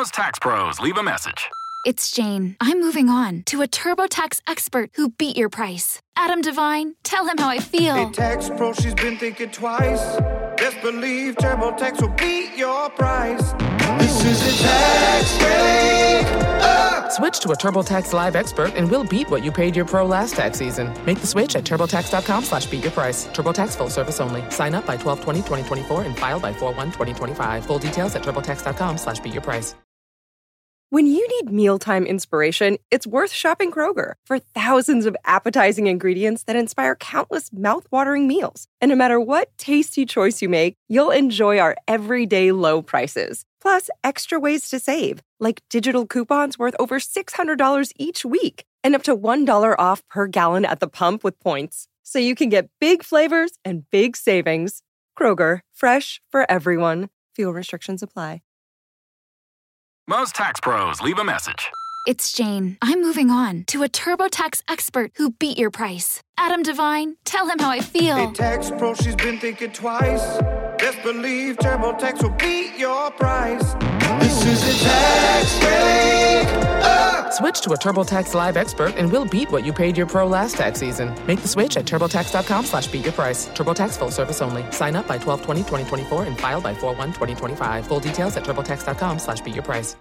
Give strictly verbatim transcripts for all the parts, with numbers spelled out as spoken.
Most tax pros leave a message. It's Jane. I'm moving on to a TurboTax expert who beat your price. Adam Devine, tell him how I feel. Hey, tax pro, she's been thinking twice. Best believe TurboTax will beat your price. This is a tax break. Uh. Switch to a TurboTax Live expert and we'll beat what you paid your pro last tax season. Make the switch at TurboTax.com slash beat your price. TurboTax full service only. Sign up by twelve twenty twenty twenty-four and file by four one twenty twenty-five. Full details at TurboTax.com slash beat your price. When you need mealtime inspiration, it's worth shopping Kroger for thousands of appetizing ingredients that inspire countless mouthwatering meals. And no matter what tasty choice you make, you'll enjoy our everyday low prices. Plus, extra ways to save, like digital coupons worth over six hundred dollars each week and up to one dollar off per gallon at the pump with points. So you can get big flavors and big savings. Kroger, fresh for everyone. Fuel restrictions apply. Most tax pros leave a message. It's Jane. I'm moving on to a TurboTax expert who beat your price. Adam Devine, tell him how I feel. Hey, tax pro, she's been thinking twice. Best believe TurboTax will beat your price. This is a tax break. Uh. Switch to a TurboTax Live expert and we'll beat what you paid your pro last tax season. Make the switch at TurboTax.com slash beat your price. TurboTax full service only. Sign up by twelve twenty twenty twenty-four and file by four one twenty twenty-five. Full details at TurboTax.com slash beat your price.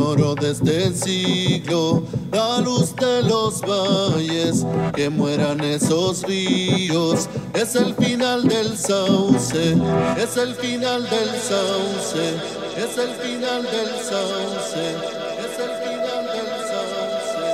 oro de este siglo, la luz de los valles, que mueran esos ríos, es el final del sauce, es el final del sauce, es el final del sauce, es el final del sauce.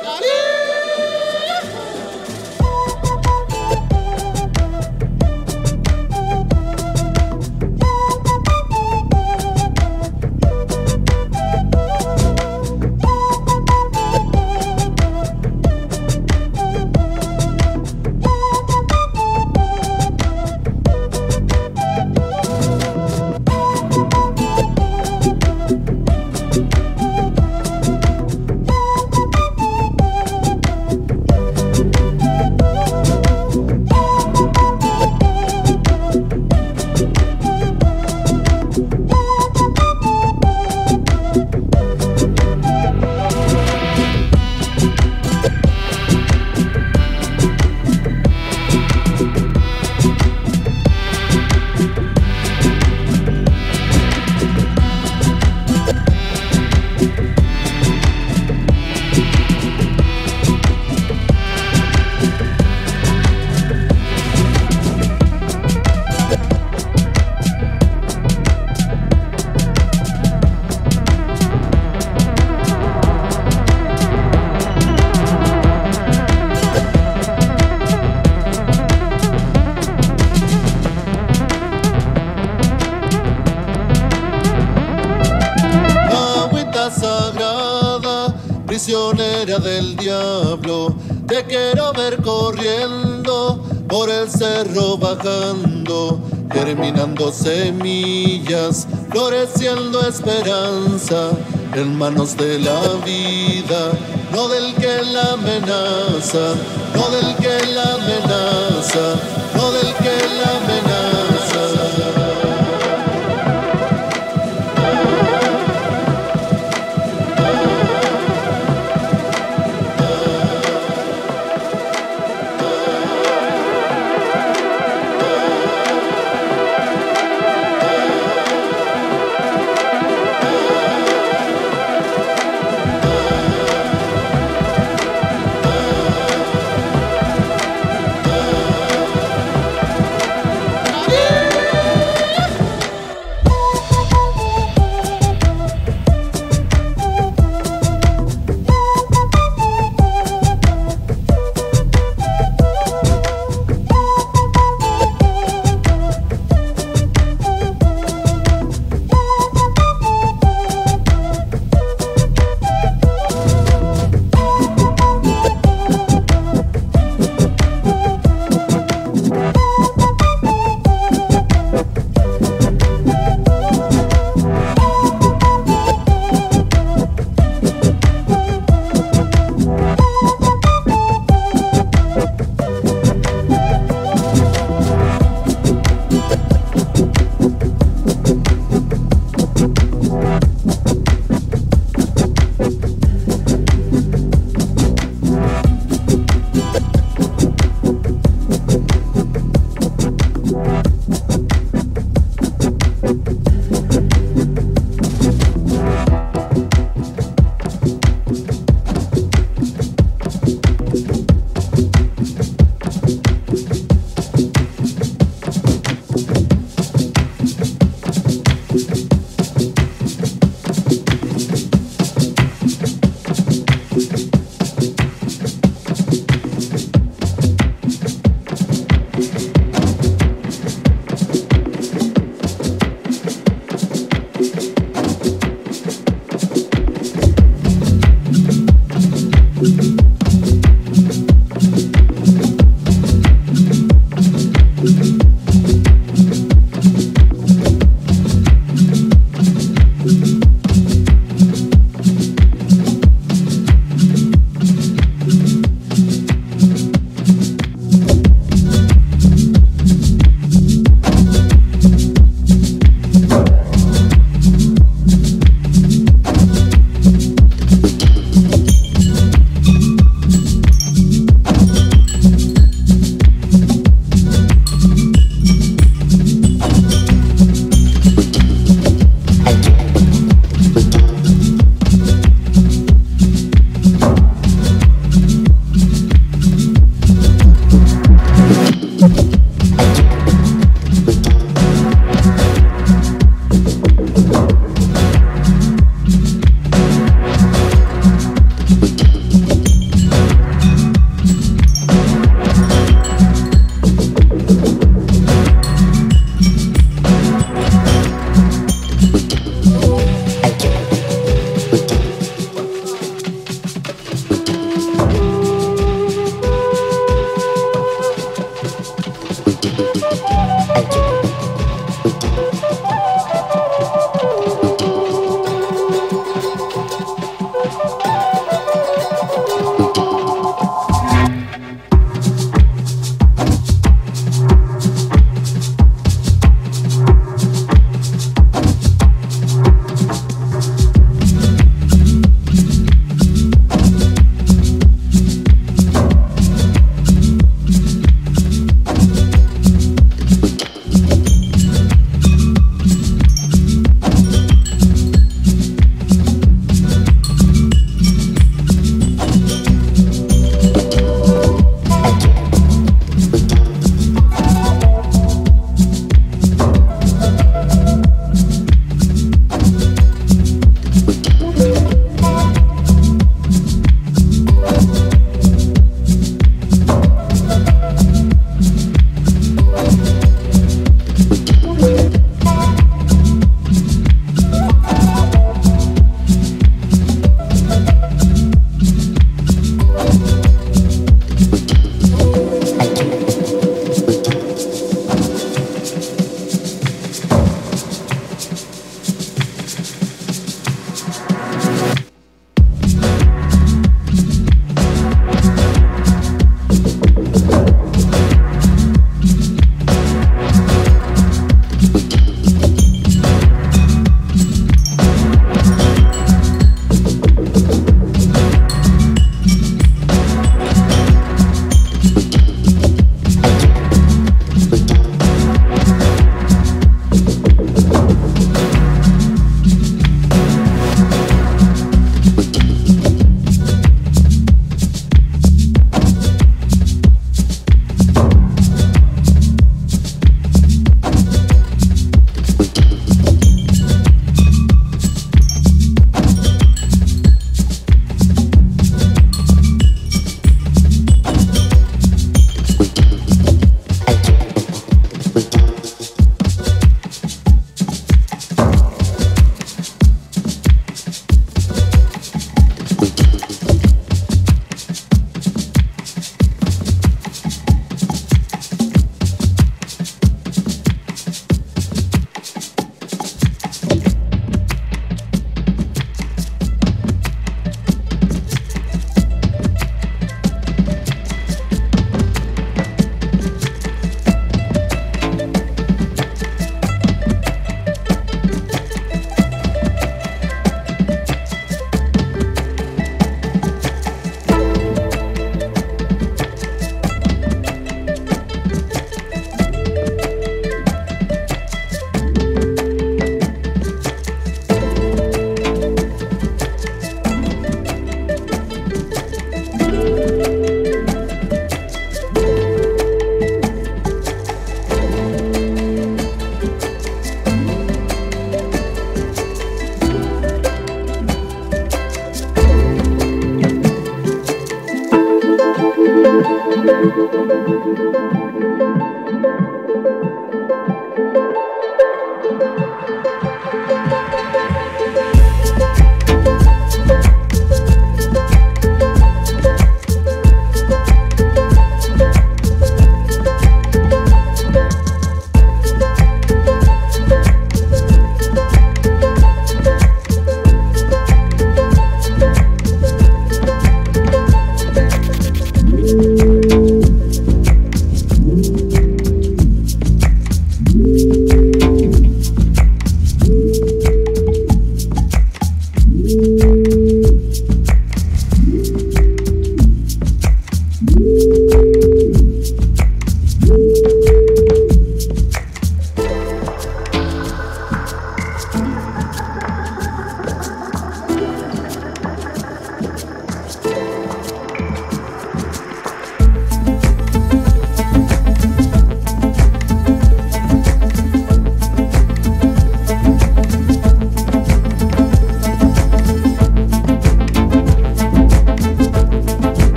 Prisionera del diablo, te quiero ver corriendo por el cerro bajando, germinando semillas, floreciendo esperanza en manos de la vida, no del que la amenaza, no del que la amenaza, no del que la amenaza.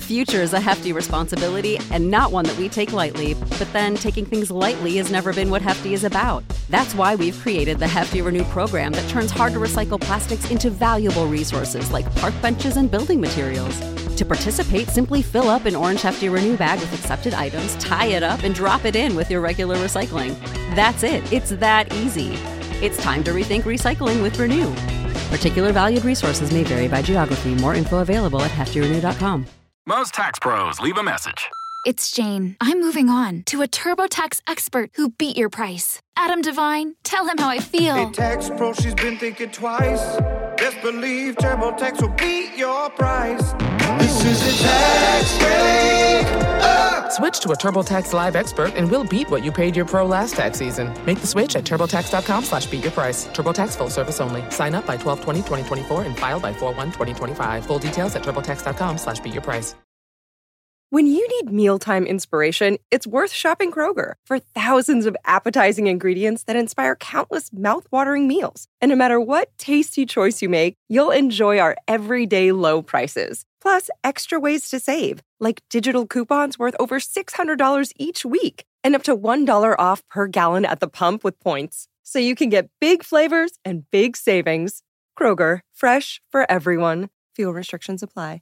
future is a hefty responsibility and not one that we take lightly, but then taking things lightly has never been what Hefty is about. That's why we've created the Hefty Renew program that turns hard-to-recycle plastics into valuable resources like park benches and building materials. To participate, simply fill up an orange Hefty Renew bag with accepted items, tie it up, and drop it in with your regular recycling. That's it. It's that easy. It's time to rethink recycling with Renew. Particular valued resources may vary by geography. More info available at hefty renew dot com. Most tax pros leave a message. It's Jane. I'm moving on to a TurboTax expert who beat your price. Adam Devine, tell him how I feel. Hey, tax pro, she's been thinking twice. Best believe TurboTax will beat your price. This is a tax break. Uh! Switch to a TurboTax Live expert and we'll beat what you paid your pro last tax season. Make the switch at turbotax dot com slash beat your price. TurboTax full service only. Sign up by twelve twenty twenty twenty-four and file by four one twenty twenty-five. Full details at turbotax dot com slash beat your price. When you need mealtime inspiration, it's worth shopping Kroger for thousands of appetizing ingredients that inspire countless mouthwatering meals. And no matter what tasty choice you make, you'll enjoy our everyday low prices. Plus, extra ways to save, like digital coupons worth over six hundred dollars each week and up to one dollar off per gallon at the pump with points. So you can get big flavors and big savings. Kroger, fresh for everyone. Fuel restrictions apply.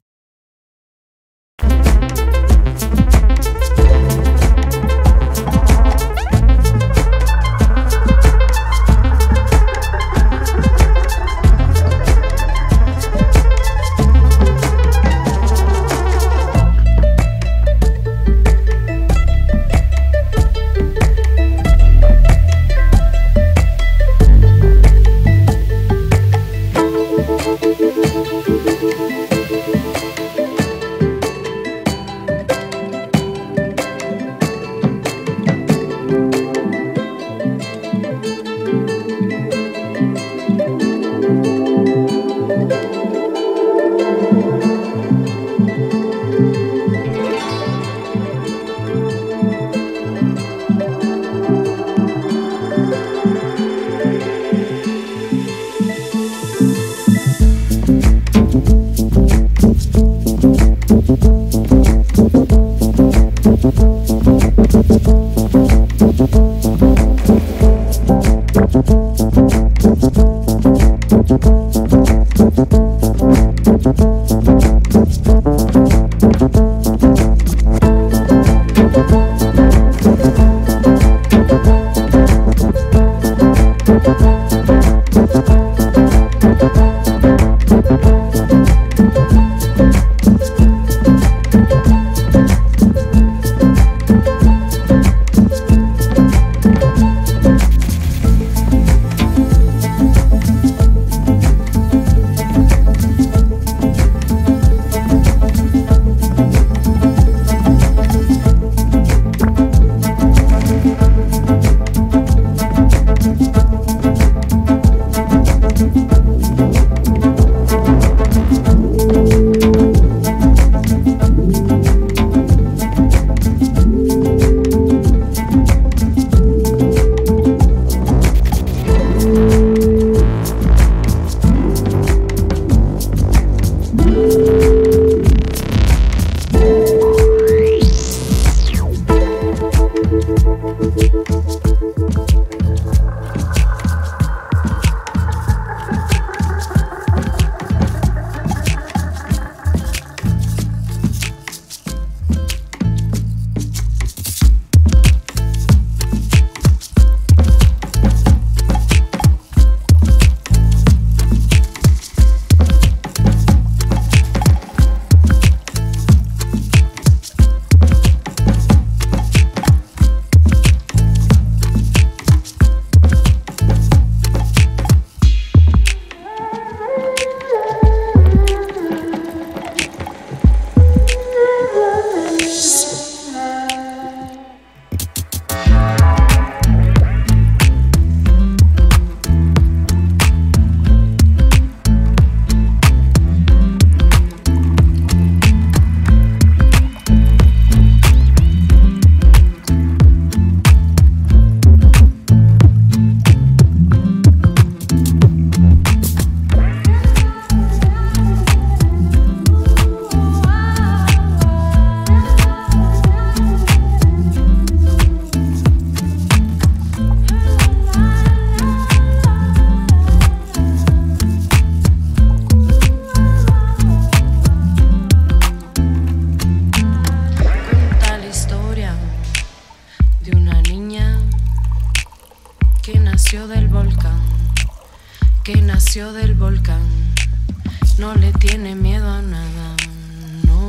nació del volcán, no le tiene miedo a nada, no.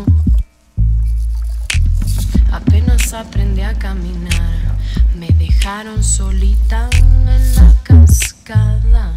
Apenas aprendí a caminar, me dejaron solita en la cascada.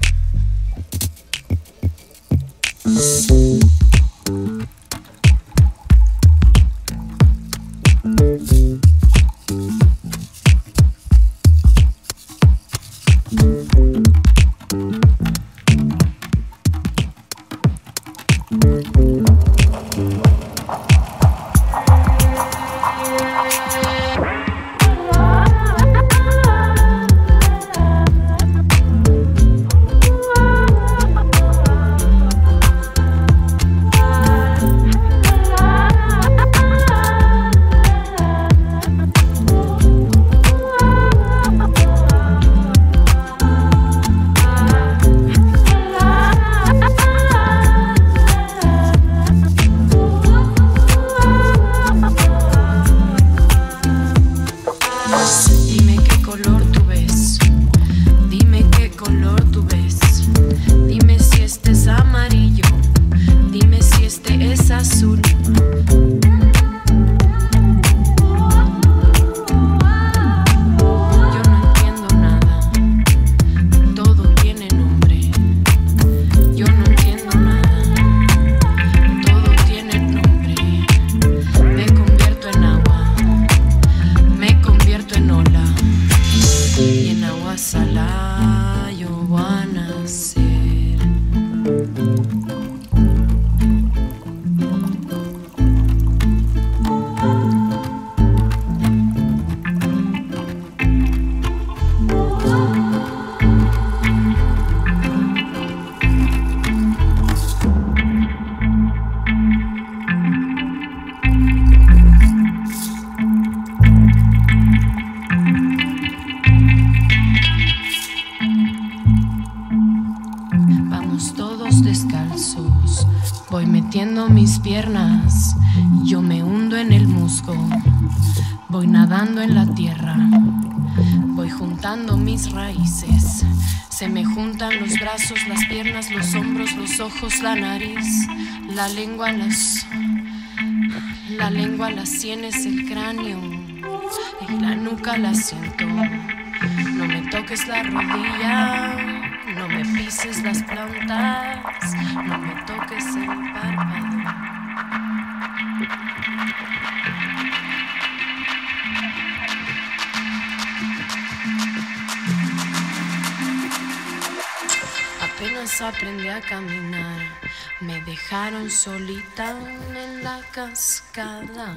Mis piernas, yo me hundo en el musgo, voy nadando en la tierra, voy juntando mis raíces, se me juntan los brazos, las piernas, los hombros, los ojos, la nariz, la lengua, las, la lengua, las sienes, el cráneo y la nuca la siento. No me toques la rodilla, no me pises las plantas, no me toques el párpado. Apenas aprendí a caminar, me dejaron solita en la cascada.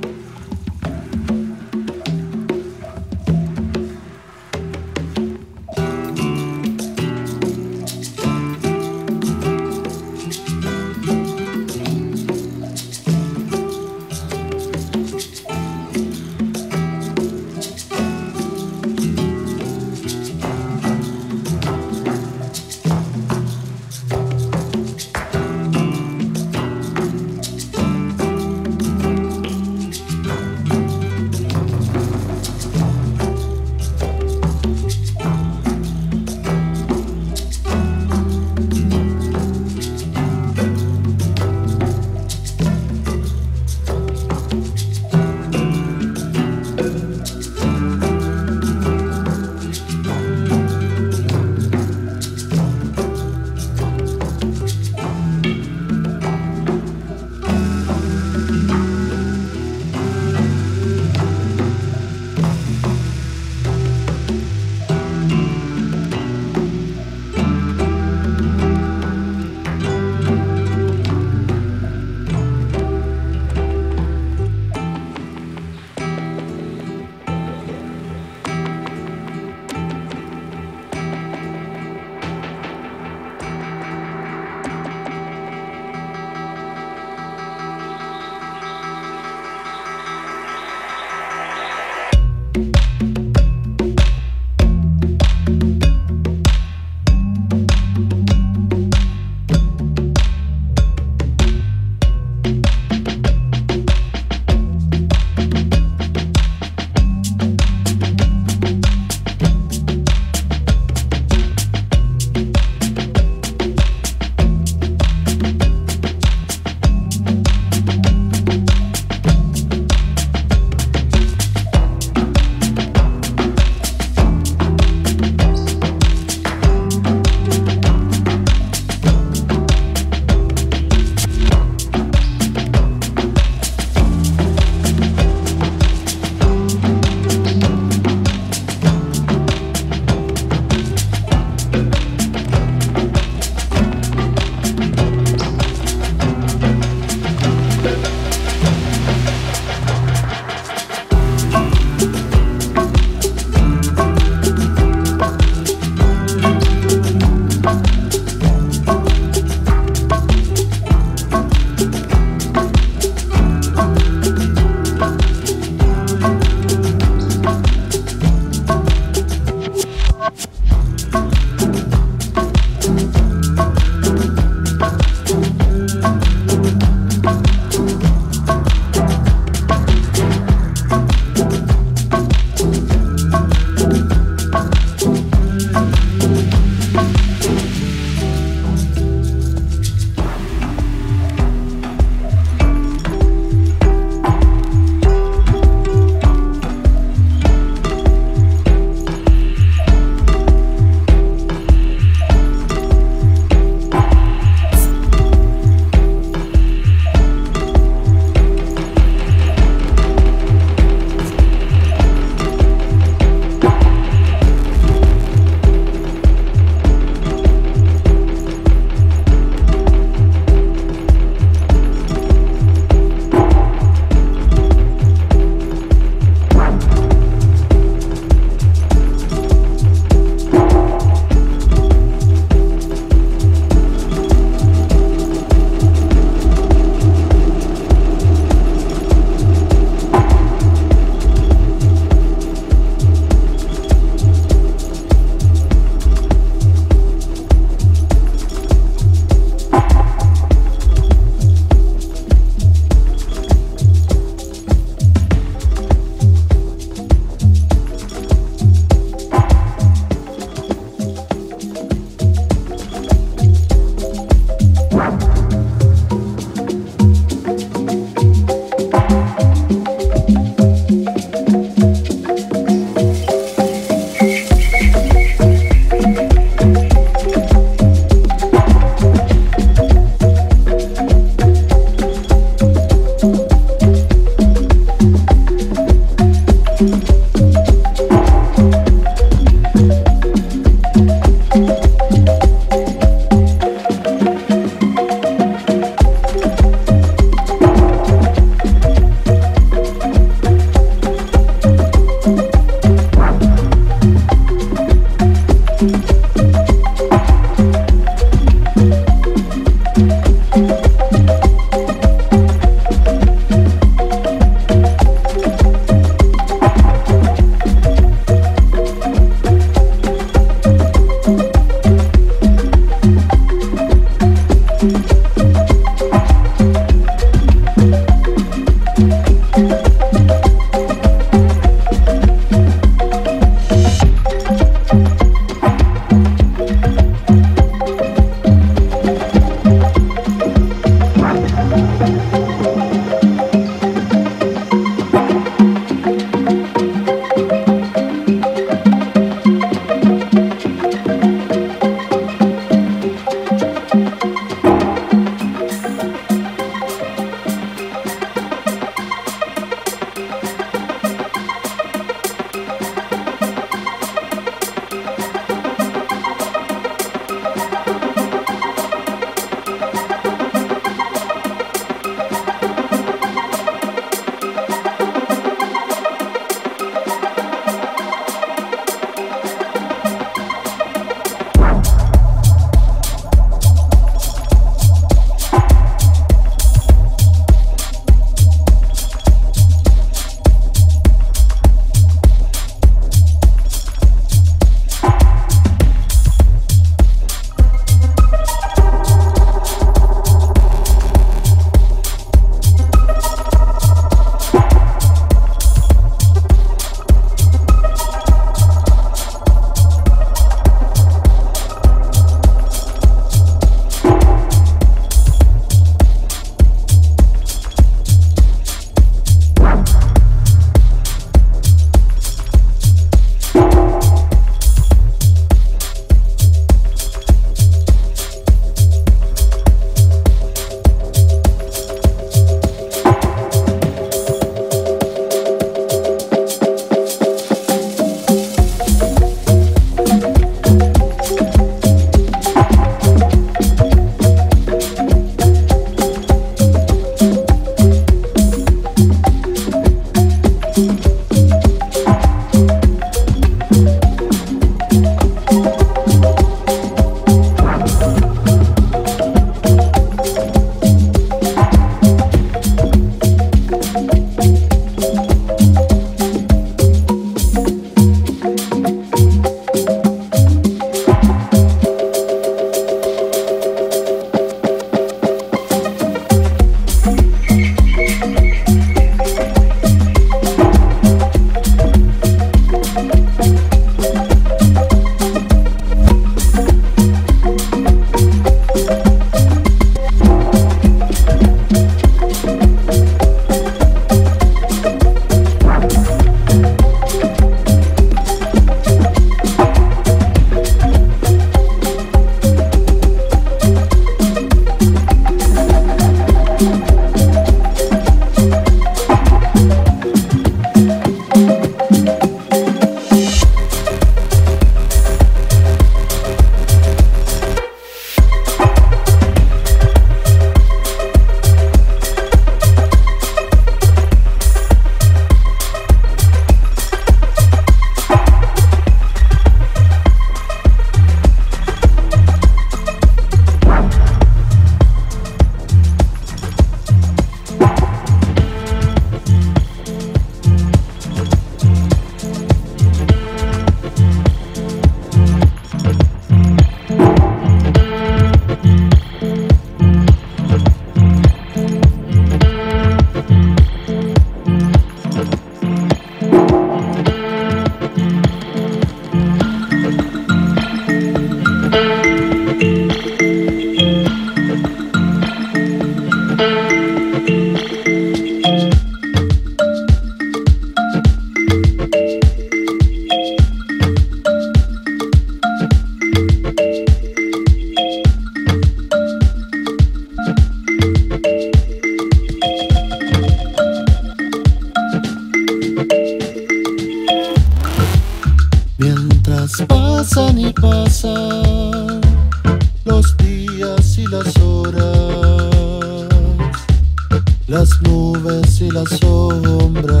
pasan y pasan los días y las horas, las nubes y las sombras,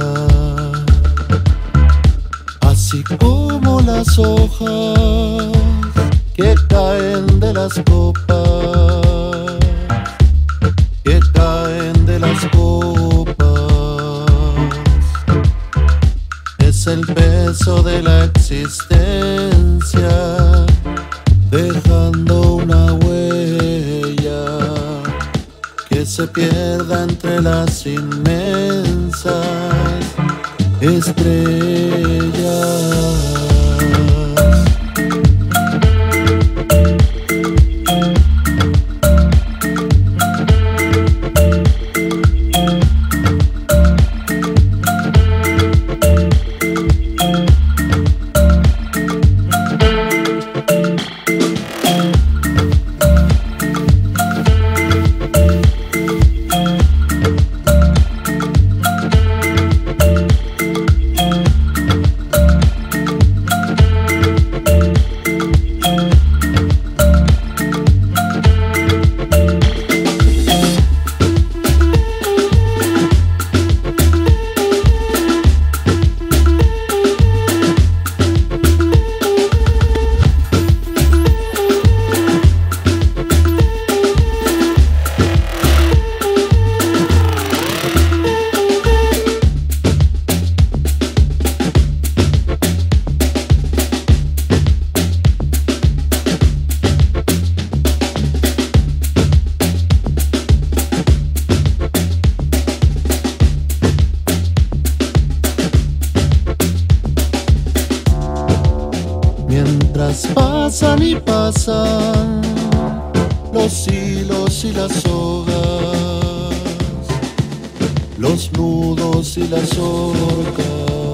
así como las hojas que caen de las copas, que caen de las copas. Es el peso de la existencia, dejando una huella que se pierda entre las inmensas estrellas. Pasan y pasan los hilos y las sogas, los nudos y las orcas,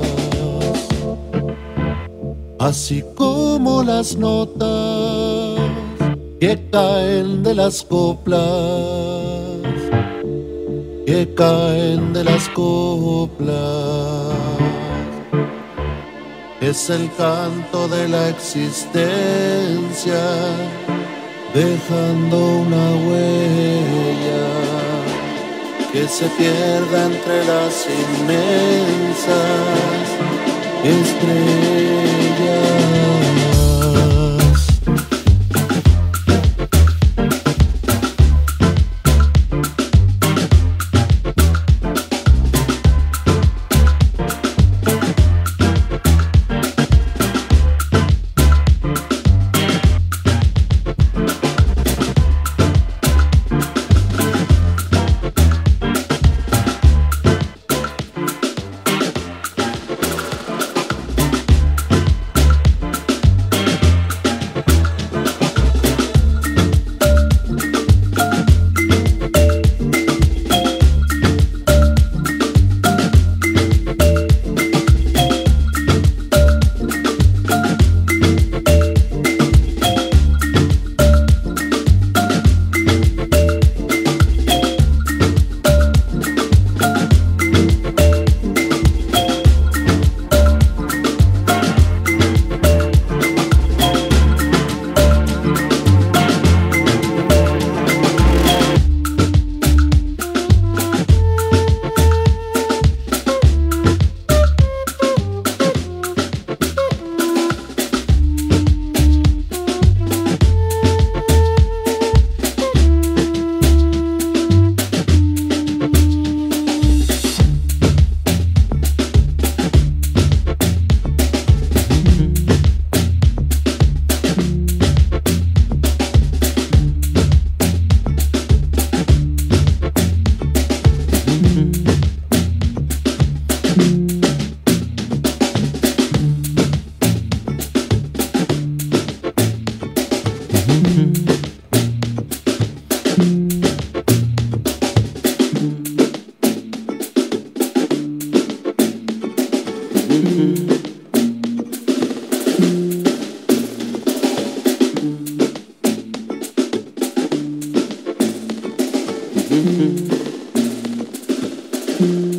así como las notas que caen de las coplas, que caen de las coplas. Es el canto de la existencia, dejando una huella que se pierda entre las inmensas estrellas.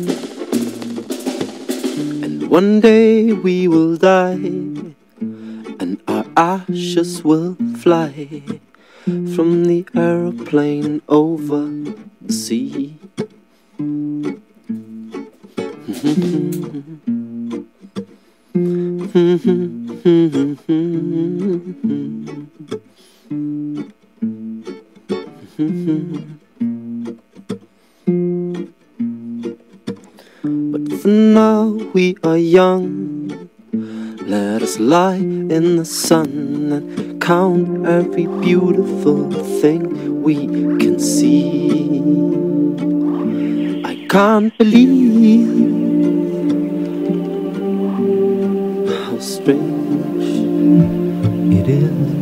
One day we will die, and our ashes will fly from the aeroplane over the sea. But for now we are young. Let us lie in the sun and count every beautiful thing we can see. I can't believe how strange it is.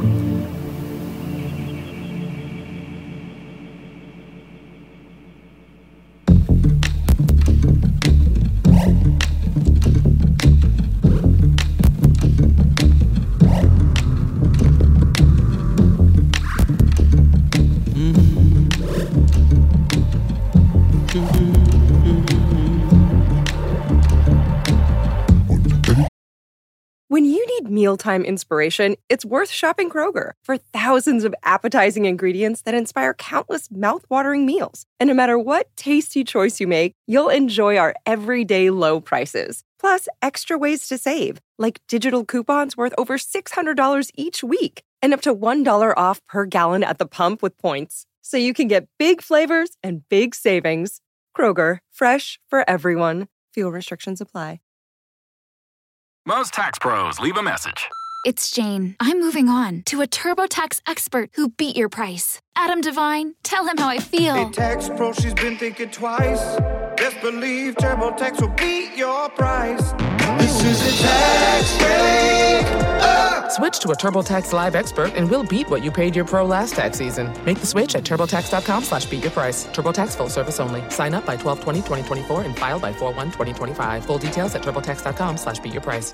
When you need mealtime inspiration, it's worth shopping Kroger for thousands of appetizing ingredients that inspire countless mouth-watering meals. And no matter what tasty choice you make, you'll enjoy our everyday low prices. Plus, extra ways to save, like digital coupons worth over six hundred dollars each week and up to one dollar off per gallon at the pump with points. So you can get big flavors and big savings. Kroger, fresh for everyone. Fuel restrictions apply. Most tax pros leave a message. It's Jane. I'm moving on to a TurboTax expert who beat your price. Adam Devine, tell him how I feel. Hey, tax pro, she's been thinking twice. Best believe TurboTax will beat your price. This is a tax break. Uh! Switch to a TurboTax Live expert and we'll beat what you paid your pro last tax season. Make the switch at TurboTax.com slash beat your price. TurboTax full service only. Sign up by twelve twenty twenty twenty-four and file by four one twenty twenty-five. Full details at TurboTax.com slash beat your price.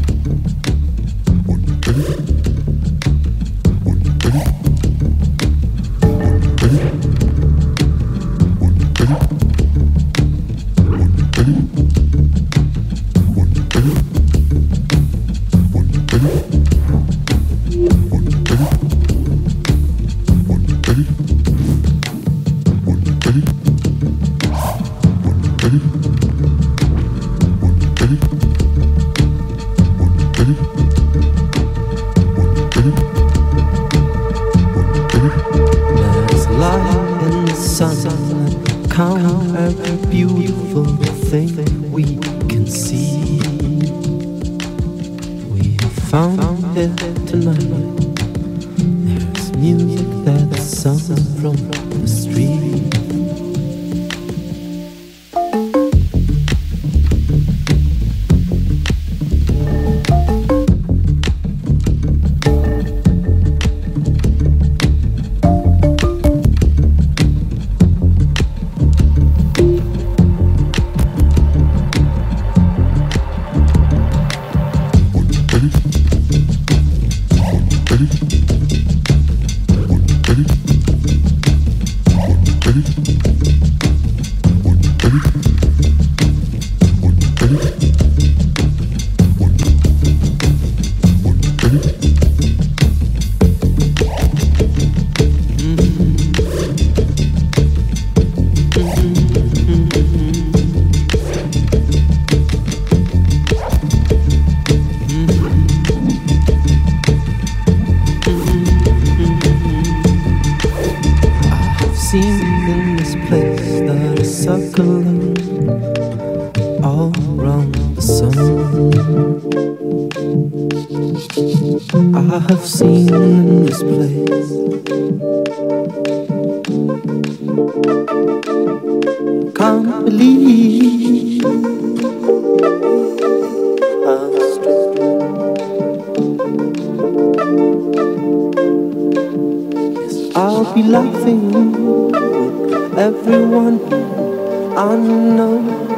Let's lie in the sun and count every beautiful thing we can see. We have found it tonight. There's music that's sung from the street. Seen in this place that is circling all around the sun. I have seen in this place can't believe how strange. I'll be laughing with everyone I know.